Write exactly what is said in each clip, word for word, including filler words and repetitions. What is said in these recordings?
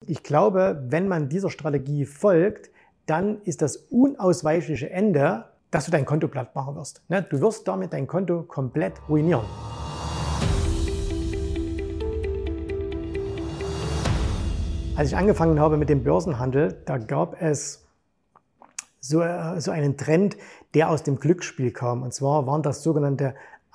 ich glaube, wenn man dieser Strategie folgt, dann ist das unausweichliche Ende, dass du dein Konto platt machen wirst. Du wirst damit dein Konto komplett ruinieren. Als ich angefangen habe mit dem Börsenhandel, da gab es so, so einen Trend, der aus dem Glücksspiel kam. Und zwar waren das sogenannte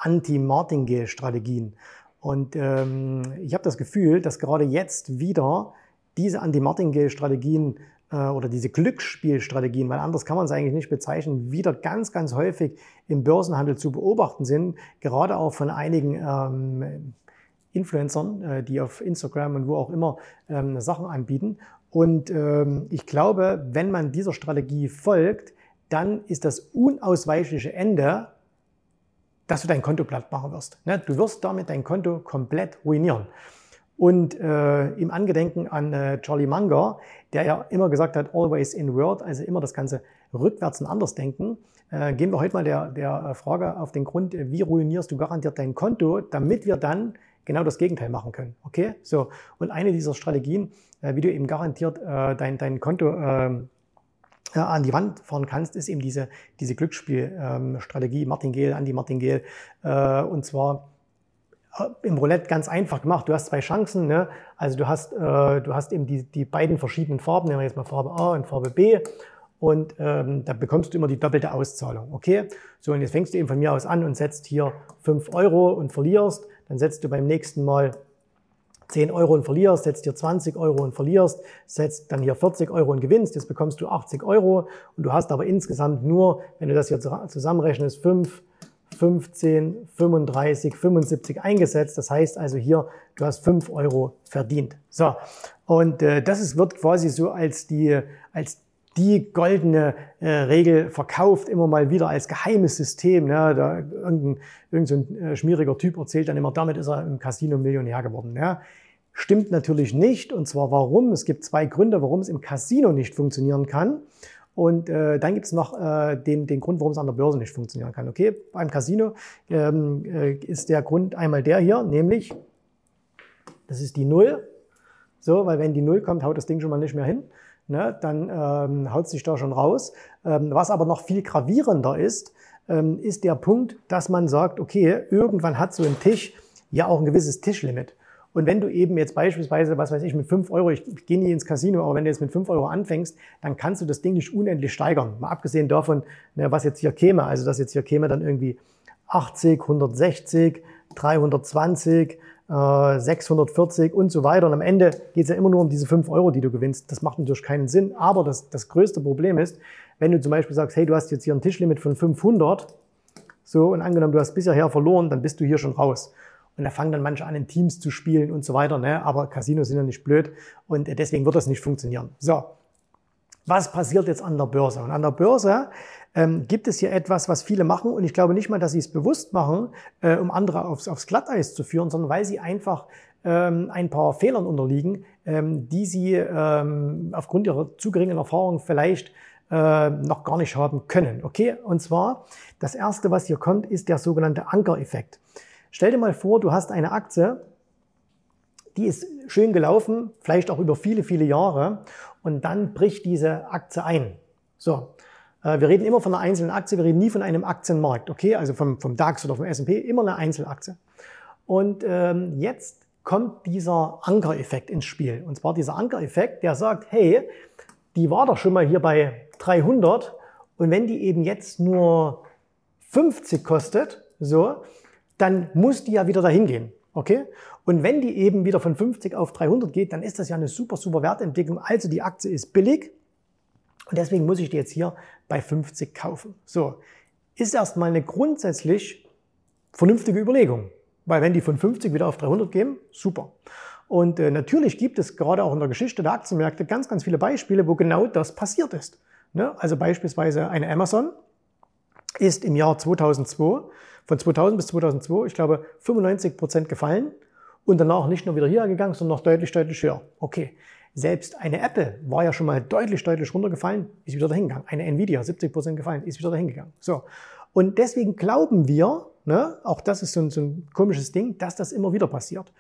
Anti-Martingale-Strategien. Und ähm, ich habe das Gefühl, dass gerade jetzt wieder diese Anti-Martingale-Strategien äh, oder diese Glücksspielstrategien, weil anders kann man es eigentlich nicht bezeichnen, wieder ganz, ganz häufig im Börsenhandel zu beobachten sind, gerade auch von einigen ähm, Influencern, äh, die auf Instagram und wo auch immer ähm, Sachen anbieten. Und ähm, ich glaube, wenn man dieser Strategie folgt, dann ist das unausweichliche Ende, dass du dein Konto platt machen wirst. Du wirst damit dein Konto komplett ruinieren. Und äh, im Angedenken an äh, Charlie Munger, der ja immer gesagt hat, always inward, also immer das Ganze rückwärts und anders denken, äh, gehen wir heute mal der, der Frage auf den Grund, wie ruinierst du garantiert dein Konto, damit wir dann genau das Gegenteil machen können. Okay? So. Und eine dieser Strategien, äh, wie du eben garantiert äh, dein, dein Konto äh, an die Wand fahren kannst, ist eben diese, diese Glücksspielstrategie, Martingale, Anti-Martingale. Äh, und zwar äh, im Roulette ganz einfach gemacht. Du hast zwei Chancen. Ne? Also du hast, äh, du hast eben die, die beiden verschiedenen Farben, nehmen wir jetzt mal Farbe A und Farbe B. Und ähm, da bekommst du immer die doppelte Auszahlung. Okay? So, und jetzt fängst du eben von mir aus an und setzt hier fünf Euro und verlierst. Dann setzt du beim nächsten Mal zehn Euro und verlierst, setzt hier zwanzig Euro und verlierst, setzt dann hier vierzig Euro und gewinnst, jetzt bekommst du achtzig Euro und du hast aber insgesamt nur, wenn du das hier zusammenrechnest, fünf, fünfzehn, fünfunddreißig, fünfundsiebzig eingesetzt. Das heißt also hier, du hast fünf Euro verdient. So, und äh, das ist, wird quasi so als die, als die goldene äh, Regel verkauft, immer mal wieder als geheimes System. Ne? Da irgendein, irgendein so ein äh, schmieriger Typ erzählt dann immer, damit ist er im Casino Millionär geworden. Ja? Stimmt natürlich nicht. Und zwar warum? Es gibt zwei Gründe, warum es im Casino nicht funktionieren kann. Und äh, dann gibt es noch äh, den, den Grund, warum es an der Börse nicht funktionieren kann. Okay, beim Casino ähm, äh, ist der Grund einmal der hier, nämlich, das ist die Null. So, weil wenn die Null kommt, haut das Ding schon mal nicht mehr hin. Ne, dann ähm, haut sich da schon raus. Ähm, was aber noch viel gravierender ist, ähm, ist der Punkt, dass man sagt, okay, irgendwann hat so ein Tisch ja auch ein gewisses Tischlimit. Und wenn du eben jetzt beispielsweise, was weiß ich, mit fünf Euro, ich, ich gehe nie ins Casino, aber wenn du jetzt mit fünf Euro anfängst, dann kannst du das Ding nicht unendlich steigern. Mal abgesehen davon, ne, was jetzt hier käme, also dass jetzt hier käme dann irgendwie achtzig, hundertsechzig, dreihundertzwanzig, sechshundertvierzig und so weiter. Und am Ende geht es ja immer nur um diese fünf Euro, die du gewinnst. Das macht natürlich keinen Sinn. Aber das, das größte Problem ist, wenn du zum Beispiel sagst, hey, du hast jetzt hier ein Tischlimit von fünfhundert, so, und angenommen, du hast bisher verloren, dann bist du hier schon raus. Und da fangen dann manche an, in Teams zu spielen und so weiter. Ne? Aber Casinos sind ja nicht blöd und deswegen wird das nicht funktionieren. So, was passiert jetzt an der Börse? Und an der Börse ähm, gibt es hier etwas, was viele machen. Und ich glaube nicht mal, dass sie es bewusst machen, äh, um andere aufs, aufs Glatteis zu führen, sondern weil sie einfach ähm, ein paar Fehlern unterliegen, ähm, die sie ähm, aufgrund ihrer zu geringen Erfahrung vielleicht äh, noch gar nicht haben können. Okay? Und zwar, das Erste, was hier kommt, ist der sogenannte Ankereffekt. Stell dir mal vor, du hast eine Aktie, die ist schön gelaufen, vielleicht auch über viele, viele Jahre, und dann bricht diese Aktie ein. So, äh, wir reden immer von einer einzelnen Aktie, wir reden nie von einem Aktienmarkt, okay? Also vom, vom DAX oder vom S und P, immer eine Einzelaktie. Und ähm, jetzt kommt dieser Ankereffekt ins Spiel. Und zwar dieser Ankereffekt, der sagt, hey, die war doch schon mal hier bei dreihundert und wenn die eben jetzt nur fünfzig kostet, so, dann muss die ja wieder dahin gehen. Okay? Und wenn die eben wieder von fünfzig auf dreihundert geht, dann ist das ja eine super, super Wertentwicklung. Also die Aktie ist billig und deswegen muss ich die jetzt hier bei fünfzig kaufen. So, ist erstmal eine grundsätzlich vernünftige Überlegung. Weil wenn die von fünfzig wieder auf dreihundert gehen, super. Und äh, natürlich gibt es gerade auch in der Geschichte der Aktienmärkte ganz, ganz viele Beispiele, wo genau das passiert ist. Ne? Also beispielsweise eine Amazon ist im Jahr zweitausendzwei, von zweitausend bis zweitausendzwei, ich glaube, fünfundneunzig Prozent gefallen und danach nicht nur wieder hier gegangen, sondern noch deutlich, deutlich höher. Okay, selbst eine Apple war ja schon mal deutlich, deutlich runtergefallen, ist wieder dahin gegangen. Eine Nvidia, siebzig Prozent gefallen, ist wieder dahin gegangen. So. Und deswegen glauben wir, ne, auch das ist so ein, so ein komisches Ding, dass das immer wieder passiert.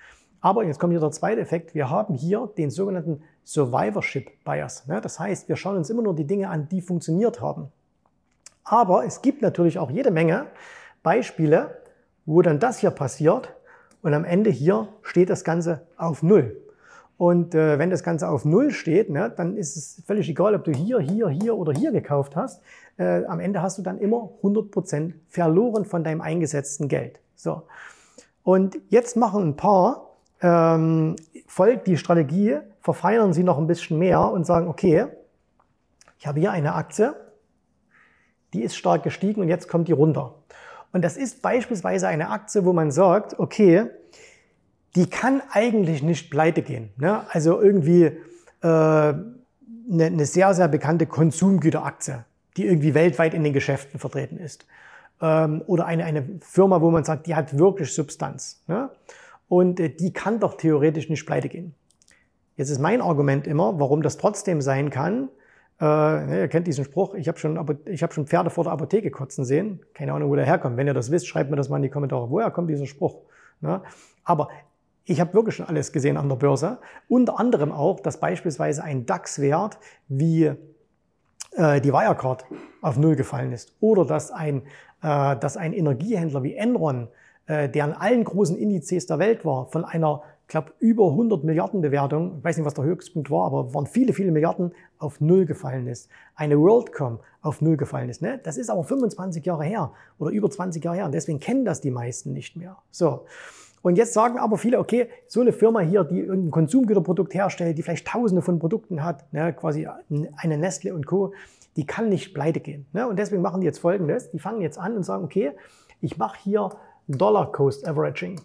Aber jetzt kommt hier der zweite Effekt. Wir haben hier den sogenannten Survivorship Bias. Das heißt, wir schauen uns immer nur die Dinge an, die funktioniert haben. Aber es gibt natürlich auch jede Menge Beispiele, wo dann das hier passiert und am Ende hier steht das Ganze auf Null. Und äh, wenn das Ganze auf Null steht, ne, dann ist es völlig egal, ob du hier, hier, hier oder hier gekauft hast. Äh, am Ende hast du dann immer hundert Prozent verloren von deinem eingesetzten Geld. So. Und jetzt machen ein paar, ähm, folgt die Strategie, verfeinern sie noch ein bisschen mehr und sagen, okay, ich habe hier eine Aktie, die ist stark gestiegen und jetzt kommt die runter. Und das ist beispielsweise eine Aktie, wo man sagt, okay, die kann eigentlich nicht pleite gehen. Ne? Also irgendwie äh, eine, eine sehr, sehr bekannte Konsumgüteraktie, die irgendwie weltweit in den Geschäften vertreten ist. Ähm, oder eine, eine Firma, wo man sagt, die hat wirklich Substanz. Ne? Und äh, die kann doch theoretisch nicht pleite gehen. Jetzt ist mein Argument immer, warum das trotzdem sein kann. Äh, ne, ihr kennt diesen Spruch, ich habe schon, ich hab schon Pferde vor der Apotheke kotzen sehen. Keine Ahnung, wo der herkommt. Wenn ihr das wisst, schreibt mir das mal in die Kommentare. Woher kommt dieser Spruch? Ne? Aber ich habe wirklich schon alles gesehen an der Börse. Unter anderem auch, dass beispielsweise ein DAX-Wert wie äh, die Wirecard auf Null gefallen ist. Oder dass ein, äh, dass ein Energiehändler wie Enron, äh, der an allen großen Indizes der Welt war, von einer, ich glaube, über hundert Milliarden Bewertung, ich weiß nicht, was der Höchstpunkt war, aber waren viele, viele Milliarden, auf Null gefallen ist. Eine WorldCom auf Null gefallen ist. Ne? Das ist aber fünfundzwanzig Jahre her oder über zwanzig Jahre her. Und deswegen kennen das die meisten nicht mehr. So. Und jetzt sagen aber viele, okay, so eine Firma hier, die irgendein Konsumgüterprodukt herstellt, die vielleicht tausende von Produkten hat, ne, quasi eine Nestle und Co., die kann nicht pleite gehen. Ne? Und deswegen machen die jetzt Folgendes, die fangen jetzt an und sagen, okay, ich mache hier Dollar Cost Averaging.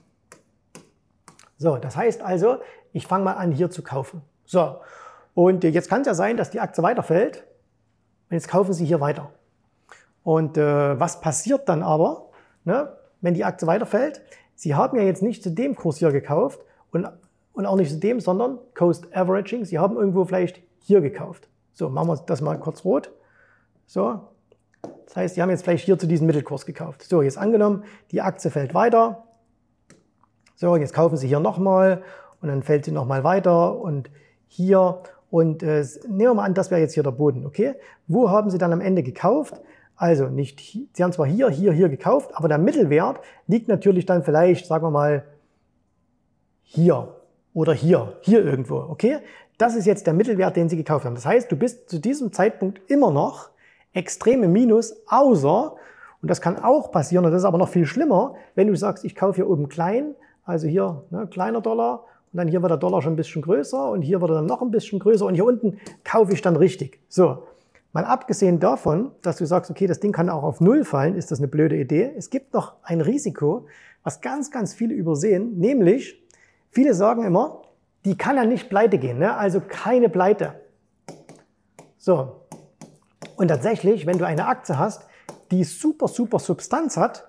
So, das heißt also, ich fange mal an, hier zu kaufen. So, und jetzt kann es ja sein, dass die Aktie weiterfällt und jetzt kaufen sie hier weiter. Und äh, was passiert dann aber, ne, wenn die Aktie weiterfällt? Sie haben ja jetzt nicht zu dem Kurs hier gekauft und, und auch nicht zu dem, sondern Cost Averaging. Sie haben irgendwo vielleicht hier gekauft. So, machen wir das mal kurz rot. So, das heißt, Sie haben jetzt vielleicht hier zu diesem Mittelkurs gekauft. So, jetzt angenommen, die Aktie fällt weiter. So, jetzt kaufen Sie hier nochmal und dann fällt sie nochmal weiter und hier. Und äh, nehmen wir mal an, das wäre jetzt hier der Boden, okay? Wo haben Sie dann am Ende gekauft? Also nicht, Sie haben zwar hier, hier, hier gekauft, aber der Mittelwert liegt natürlich dann vielleicht, sagen wir mal, hier oder hier, hier irgendwo, okay? Das ist jetzt der Mittelwert, den Sie gekauft haben. Das heißt, du bist zu diesem Zeitpunkt immer noch extrem im Minus, außer, und das kann auch passieren, und das ist aber noch viel schlimmer, wenn du sagst, ich kaufe hier oben klein, also hier ne, kleiner Dollar, und dann hier wird der Dollar schon ein bisschen größer und hier wird er dann noch ein bisschen größer und hier unten kaufe ich dann richtig. So. Mal abgesehen davon, dass du sagst, okay, das Ding kann auch auf Null fallen, ist das eine blöde Idee. Es gibt noch ein Risiko, was ganz, ganz viele übersehen, nämlich, viele sagen immer, die kann ja nicht pleite gehen, ne? Also keine Pleite. So. Und tatsächlich, wenn du eine Aktie hast, die super, super Substanz hat,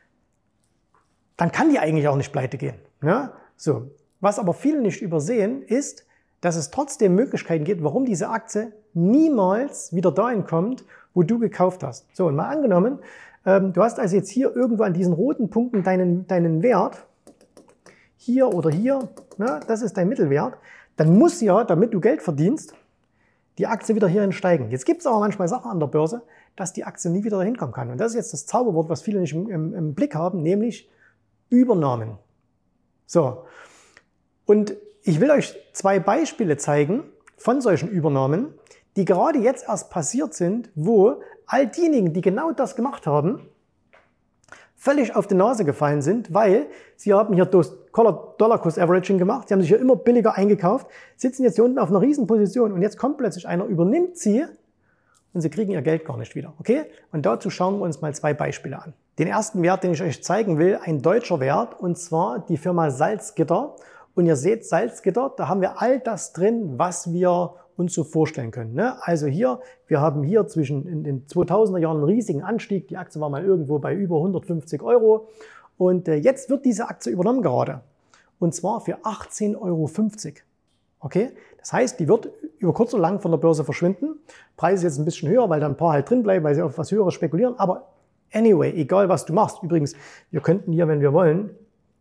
dann kann die eigentlich auch nicht pleite gehen. Ne? So. Was aber viele nicht übersehen, ist, dass es trotzdem Möglichkeiten gibt, warum diese Aktie niemals wieder dahin kommt, wo du gekauft hast. So, und mal angenommen, ähm, du hast also jetzt hier irgendwo an diesen roten Punkten deinen, deinen Wert, hier oder hier, ne, das ist dein Mittelwert, dann muss ja, damit du Geld verdienst, die Aktie wieder hierhin steigen. Jetzt gibt es aber manchmal Sachen an der Börse, dass die Aktie nie wieder dahin kommen kann. Und das ist jetzt das Zauberwort, was viele nicht im, im, im Blick haben, nämlich Übernahmen. So, und ich will euch zwei Beispiele zeigen von solchen Übernahmen, die gerade jetzt erst passiert sind, wo all diejenigen, die genau das gemacht haben, völlig auf die Nase gefallen sind, weil sie haben hier Dollar-Cost-Averaging gemacht, sie haben sich hier immer billiger eingekauft, sitzen jetzt hier unten auf einer riesen Position und jetzt kommt plötzlich einer, übernimmt sie und sie kriegen ihr Geld gar nicht wieder. Okay? Und dazu schauen wir uns mal zwei Beispiele an. Den ersten Wert, den ich euch zeigen will, ein deutscher Wert, und zwar die Firma Salzgitter. Und ihr seht, Salzgitter, da haben wir all das drin, was wir uns so vorstellen können. Ne? Also hier, wir haben hier zwischen in den zweitausender Jahren einen riesigen Anstieg. Die Aktie war mal irgendwo bei über hundertfünfzig Euro. Und äh, jetzt wird diese Aktie übernommen gerade. Und zwar für achtzehn Euro fünfzig. Okay? Das heißt, die wird über kurz oder lang von der Börse verschwinden. Preis ist jetzt ein bisschen höher, weil da ein paar halt drin bleiben, weil sie auf was Höheres spekulieren. Aber anyway, egal was du machst. Übrigens, wir könnten hier, wenn wir wollen,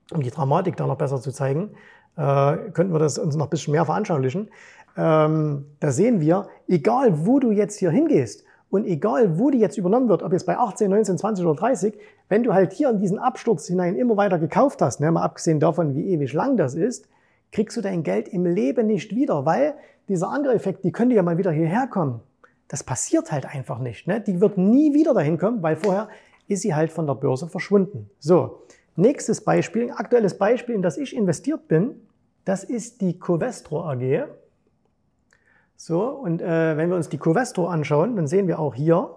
um die Dramatik da noch besser zu zeigen, äh, könnten wir das uns noch ein bisschen mehr veranschaulichen. Ähm, da sehen wir, egal wo du jetzt hier hingehst und egal wo die jetzt übernommen wird, ob jetzt bei achtzehn, neunzehn, zwanzig oder dreißig, wenn du halt hier in diesen Absturz hinein immer weiter gekauft hast, ne, mal abgesehen davon, wie ewig lang das ist, kriegst du dein Geld im Leben nicht wieder, weil dieser andere Effekt, die könnte ja mal wieder hierher kommen. Das passiert halt einfach nicht. Ne? Die wird nie wieder dahin kommen, weil vorher ist sie halt von der Börse verschwunden. So, nächstes Beispiel, ein aktuelles Beispiel, in das ich investiert bin, das ist die Covestro A G. So, und äh, wenn wir uns die Covestro anschauen, dann sehen wir auch hier,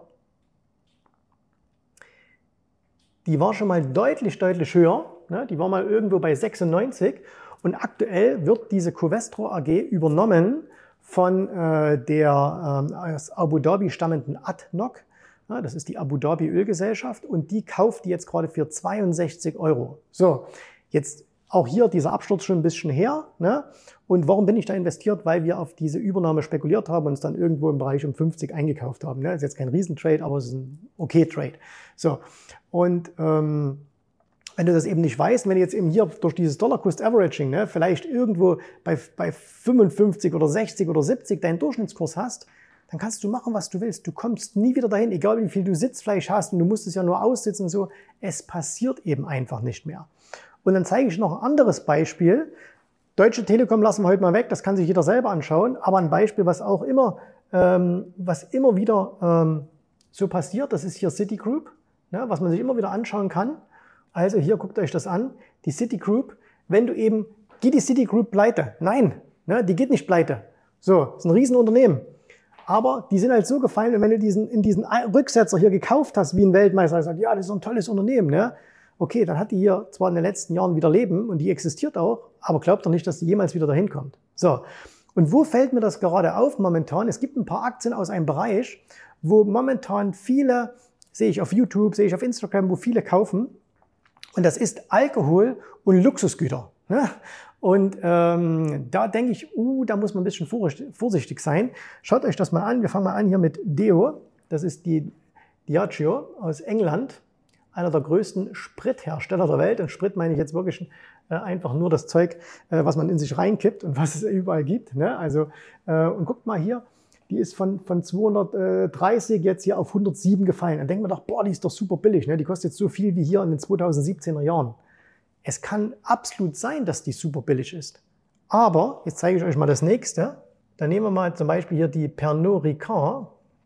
die war schon mal deutlich, deutlich höher. Ne? Die war mal irgendwo bei sechsundneunzig. Und aktuell wird diese Covestro A G übernommen von äh, der äh, aus Abu Dhabi stammenden A D N O C. Ja, das ist die Abu Dhabi Ölgesellschaft und die kauft die jetzt gerade für zweiundsechzig Euro. So, jetzt auch hier dieser Absturz schon ein bisschen her. Ne? Und warum bin ich da investiert? Weil wir auf diese Übernahme spekuliert haben und uns dann irgendwo im Bereich um fünfzig eingekauft haben. Ne? Ist jetzt kein Riesentrade, aber es ist ein okay Trade. So, und ähm, wenn du das eben nicht weißt, wenn du jetzt eben hier durch dieses Dollar-Cost-Averaging ne, vielleicht irgendwo bei, bei fünfundfünfzig oder sechzig oder siebzig deinen Durchschnittskurs hast, dann kannst du machen, was du willst. Du kommst nie wieder dahin, egal wie viel du Sitzfleisch hast und du musst es ja nur aussitzen und so. Es passiert eben einfach nicht mehr. Und dann zeige ich noch ein anderes Beispiel. Deutsche Telekom lassen wir heute mal weg, das kann sich jeder selber anschauen. Aber ein Beispiel, was auch immer, ähm, was immer wieder ähm, so passiert, das ist hier Citigroup, ne, was man sich immer wieder anschauen kann. Also hier guckt euch das an, die Citigroup, wenn du eben, geht die Citigroup pleite? Nein, ne, die geht nicht pleite. So, ist ein Riesenunternehmen. Aber die sind halt so gefallen, und wenn du diesen, in diesen Rücksetzer hier gekauft hast, wie ein Weltmeister, und sagt, ja, das ist ein tolles Unternehmen, ne? Okay, dann hat die hier zwar in den letzten Jahren wieder Leben und die existiert auch, aber glaubt doch nicht, dass die jemals wieder dahin kommt. So, und wo fällt mir das gerade auf momentan? Es gibt ein paar Aktien aus einem Bereich, wo momentan viele, sehe ich auf YouTube, sehe ich auf Instagram, wo viele kaufen. Und das ist Alkohol und Luxusgüter. Ne? Und ähm, da denke ich, uh, da muss man ein bisschen vorsichtig sein. Schaut euch das mal an. Wir fangen mal an hier mit Deo. Das ist die Diageo aus England, einer der größten Sprithersteller der Welt. Und Sprit meine ich jetzt wirklich äh, einfach nur das Zeug, äh, was man in sich reinkippt und was es überall gibt. Ne? Also, äh, und guckt mal hier. Die ist von, von zweihundertdreißig jetzt hier auf hundertsieben gefallen. Dann denkt man doch, boah, die ist doch super billig. Ne? Die kostet jetzt so viel wie hier in den zweitausendsiebzehner Jahren. Es kann absolut sein, dass die super billig ist. Aber, jetzt zeige ich euch mal das nächste. Dann nehmen wir mal zum Beispiel hier die Pernod Ricard.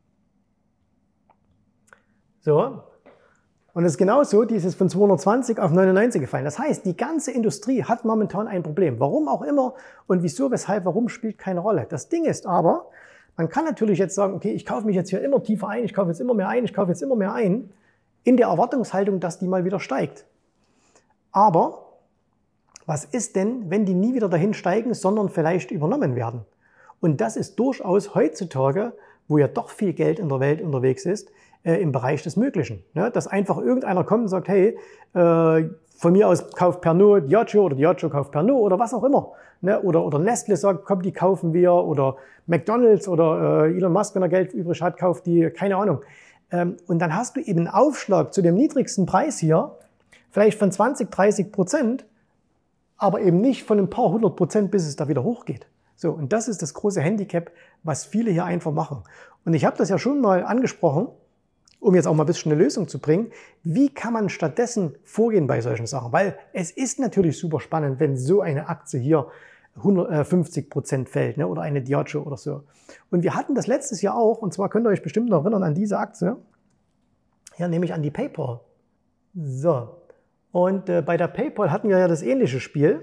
So. Und es ist genauso, die ist jetzt von zweihundertzwanzig auf neunundneunzig gefallen. Das heißt, die ganze Industrie hat momentan ein Problem. Warum auch immer und wieso, weshalb, warum, spielt keine Rolle. Das Ding ist aber, man kann natürlich jetzt sagen, okay, ich kaufe mich jetzt hier immer tiefer ein, ich kaufe jetzt immer mehr ein, ich kaufe jetzt immer mehr ein, in der Erwartungshaltung, dass die mal wieder steigt. Aber was ist denn, wenn die nie wieder dahin steigen, sondern vielleicht übernommen werden? Und das ist durchaus heutzutage, wo ja doch viel Geld in der Welt unterwegs ist, äh, im Bereich des Möglichen. Ne? Dass einfach irgendeiner kommt und sagt, hey, äh, von mir aus kauft Pernod Diageo oder Diageo kauft Pernod oder was auch immer. Ne? Oder, oder Nestle sagt, komm, die kaufen wir. Oder McDonald's oder äh, Elon Musk, wenn er Geld übrig hat, kauft die, keine Ahnung. Ähm, und dann hast du eben einen Aufschlag zu dem niedrigsten Preis hier, vielleicht von zwanzig, dreißig Prozent, aber eben nicht von ein paar hundert Prozent, bis es da wieder hochgeht. So, und das ist das große Handicap, was viele hier einfach machen. Und ich habe das ja schon mal angesprochen, um jetzt auch mal ein bisschen eine Lösung zu bringen. Wie kann man stattdessen vorgehen bei solchen Sachen? Weil es ist natürlich super spannend, wenn so eine Aktie hier hundertfünfzig Prozent fällt, ne, oder eine Diageo oder so. Und wir hatten das letztes Jahr auch, und zwar könnt ihr euch bestimmt noch erinnern an diese Aktie, ja, nämlich an die PayPal. So, und äh, bei der PayPal hatten wir ja das ähnliche Spiel,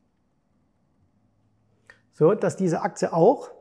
so, dass diese Aktie auch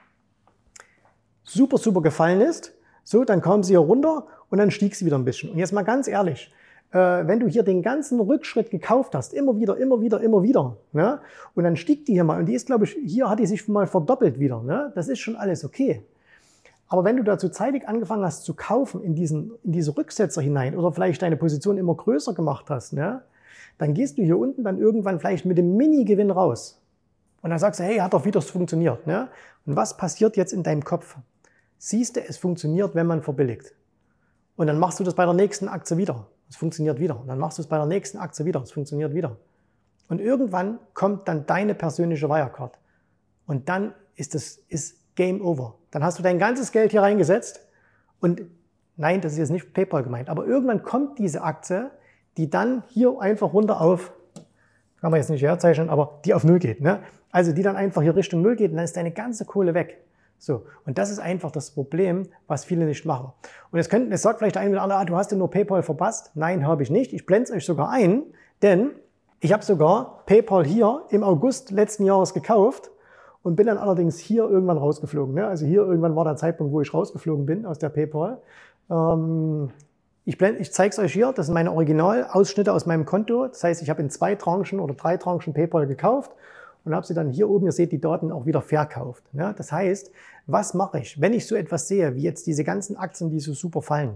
super, super gefallen ist. So, dann kam sie hier runter und dann stieg sie wieder ein bisschen. Und jetzt mal ganz ehrlich, äh, wenn du hier den ganzen Rückschritt gekauft hast, immer wieder, immer wieder, immer wieder, ne? Und dann stieg die hier mal, und die ist, glaube ich, hier hat die sich mal verdoppelt wieder, ne? Das ist schon alles okay. Aber wenn du dazu zeitig angefangen hast zu kaufen in diesen, in diese Rücksetzer hinein oder vielleicht deine Position immer größer gemacht hast, ne? Dann gehst du hier unten dann irgendwann vielleicht mit dem Mini-Gewinn raus. Und dann sagst du, hey, hat doch wieder funktioniert, ne? Und was passiert jetzt in deinem Kopf? Siehst du, es funktioniert, wenn man verbilligt. Und dann machst du das bei der nächsten Aktie wieder. Es funktioniert wieder. Und dann machst du es bei der nächsten Aktie wieder. Es funktioniert wieder. Und irgendwann kommt dann deine persönliche Wirecard. Und dann ist das ist Game Over. Dann hast du dein ganzes Geld hier reingesetzt und nein, das ist jetzt nicht PayPal gemeint, aber irgendwann kommt diese Aktie, die dann hier einfach runter auf, kann man jetzt nicht herzeichnen, aber die auf Null geht. Ne? Also die dann einfach hier Richtung Null geht und dann ist deine ganze Kohle weg. So, und das ist einfach das Problem, was viele nicht machen. Und jetzt, könnt, jetzt sagt vielleicht der eine oder andere, ah, du hast ja nur PayPal verpasst. Nein, habe ich nicht. Ich blende es euch sogar ein, denn ich habe sogar PayPal hier im August letzten Jahres gekauft und bin dann allerdings hier irgendwann rausgeflogen. Ne? Also hier irgendwann war der Zeitpunkt, wo ich rausgeflogen bin aus der PayPal. Ähm, ich ich zeige es euch hier, das sind meine Originalausschnitte aus meinem Konto. Das heißt, ich habe in zwei Tranchen oder drei Tranchen PayPal gekauft und habe sie dann hier oben, ihr seht die Daten, auch wieder verkauft. Ja? Das heißt, was mache ich, wenn ich so etwas sehe, wie jetzt diese ganzen Aktien, die so super fallen?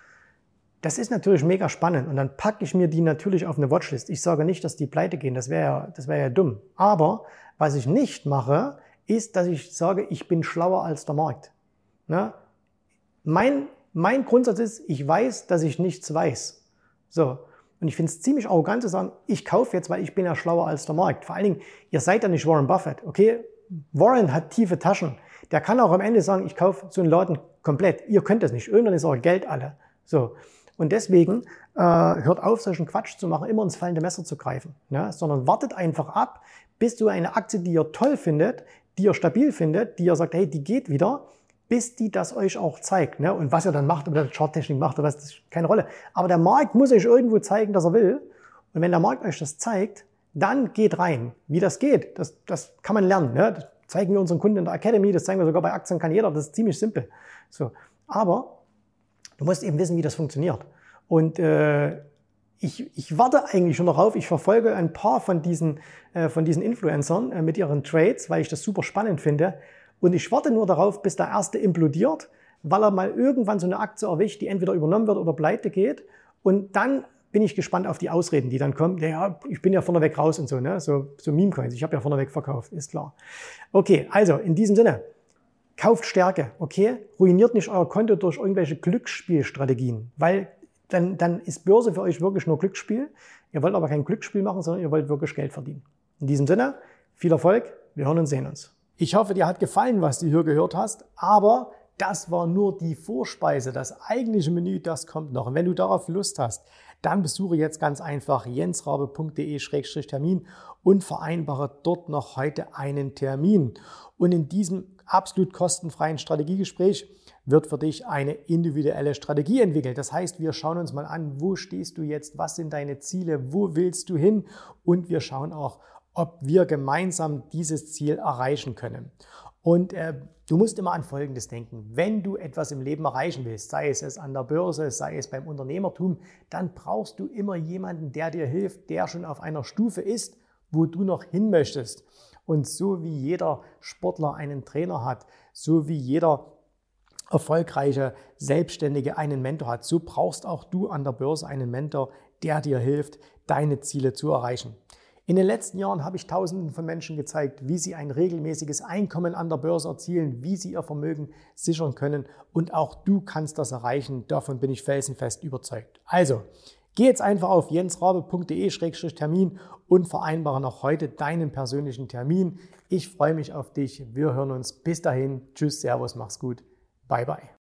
Das ist natürlich mega spannend und dann packe ich mir die natürlich auf eine Watchlist. Ich sage nicht, dass die pleite gehen, das wäre ja, das wäre ja dumm. Aber was ich nicht mache, ist, dass ich sage, ich bin schlauer als der Markt. Ne? Mein, mein Grundsatz ist, ich weiß, dass ich nichts weiß. So. Und ich finde es ziemlich arrogant zu sagen, ich kaufe jetzt, weil ich bin ja schlauer als der Markt. Vor allen Dingen, ihr seid ja nicht Warren Buffett, okay? Warren hat tiefe Taschen. Der kann auch am Ende sagen, ich kaufe so einen Laden komplett. Ihr könnt das nicht. Irgendwann ist euer Geld alle. So. Und deswegen äh, hört auf, solchen Quatsch zu machen, immer ins fallende Messer zu greifen. Ne? Sondern wartet einfach ab, bis du eine Aktie, die ihr toll findet, die ihr stabil findet, die ihr sagt, hey, die geht wieder, bis die das euch auch zeigt. Ne? Und was ihr dann macht, ob ihr das Charttechnik macht oder was, das spielt keine Rolle. Aber der Markt muss euch irgendwo zeigen, dass er will. Und wenn der Markt euch das zeigt, dann geht rein. Wie das geht, das, das kann man lernen. Ne? Das zeigen wir unseren Kunden in der Academy, das zeigen wir sogar bei Aktien kann jeder, das ist ziemlich simpel. So. Aber du musst eben wissen, wie das funktioniert. Und äh, ich, ich warte eigentlich schon darauf, ich verfolge ein paar von diesen, äh, von diesen Influencern äh, mit ihren Trades, weil ich das super spannend finde. Und ich warte nur darauf, bis der erste implodiert, weil er mal irgendwann so eine Aktie erwischt, die entweder übernommen wird oder pleite geht. Und dann bin ich gespannt auf die Ausreden, die dann kommen. Ja, ich bin ja vorneweg raus und so, ne? So, so Meme-Coins. Ich habe ja vorneweg verkauft, ist klar. Okay, also in diesem Sinne. Kauft Stärke, okay? Ruiniert nicht euer Konto durch irgendwelche Glücksspielstrategien, weil dann, dann ist Börse für euch wirklich nur Glücksspiel. Ihr wollt aber kein Glücksspiel machen, sondern ihr wollt wirklich Geld verdienen. In diesem Sinne, viel Erfolg, wir hören und sehen uns. Ich hoffe, dir hat gefallen, was du hier gehört hast, aber das war nur die Vorspeise. Das eigentliche Menü, das kommt noch. Und wenn du darauf Lust hast, dann besuche jetzt ganz einfach jensrabe punkt de Schrägstrich Termin und vereinbare dort noch heute einen Termin. Und in diesem absolut kostenfreien Strategiegespräch wird für dich eine individuelle Strategie entwickelt. Das heißt, wir schauen uns mal an, wo stehst du jetzt, was sind deine Ziele, wo willst du hin und wir schauen auch, ob wir gemeinsam dieses Ziel erreichen können. Und äh, du musst immer an Folgendes denken. Wenn du etwas im Leben erreichen willst, sei es an der Börse, sei es beim Unternehmertum, dann brauchst du immer jemanden, der dir hilft, der schon auf einer Stufe ist, wo du noch hin möchtest. Und so wie jeder Sportler einen Trainer hat, so wie jeder erfolgreiche Selbstständige einen Mentor hat, so brauchst auch du an der Börse einen Mentor, der dir hilft, deine Ziele zu erreichen. In den letzten Jahren habe ich Tausenden von Menschen gezeigt, wie sie ein regelmäßiges Einkommen an der Börse erzielen, wie sie ihr Vermögen sichern können und auch du kannst das erreichen. Davon bin ich felsenfest überzeugt. Also, geh jetzt einfach auf jensrabe punkt de Schrägstrich Termin und vereinbare noch heute deinen persönlichen Termin. Ich freue mich auf dich. Wir hören uns. Bis dahin. Tschüss, Servus, mach's gut. Bye, bye.